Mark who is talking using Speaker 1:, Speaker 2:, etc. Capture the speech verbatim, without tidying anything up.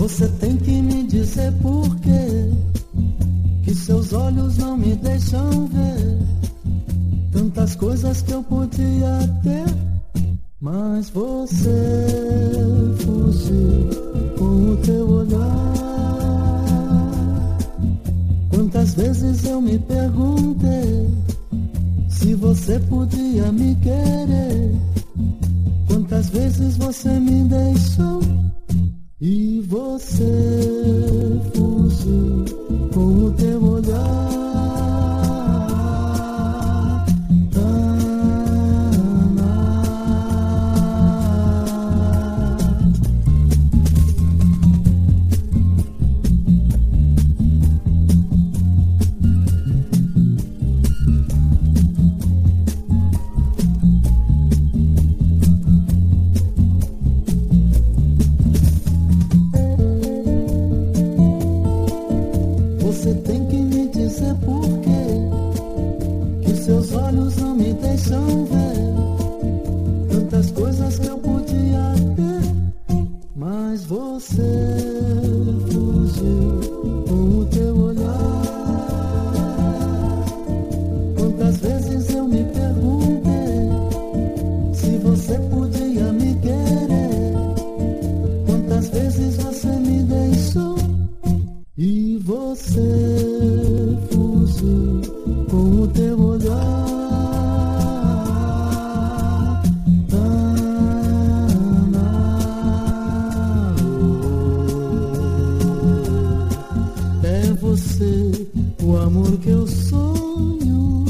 Speaker 1: Você tem que me dizer por quê, que seus olhos não me deixam ver tantas coisas que eu podia ter, mas você fugiu com o teu olhar. Quantas vezes eu me perguntei se você podia me querer, quantas vezes você me deixou e você fugiu com o teu olhar. Você tem que me dizer por quê, que seus olhos não me deixam ver tantas coisas que eu podia ter, mas você fugiu com o teu olhar. Quantas vezes eu me perguntei se você podia me querer, quantas vezes você me deixou e você fugiu com o teu olhar. É você o amor que eu sonho.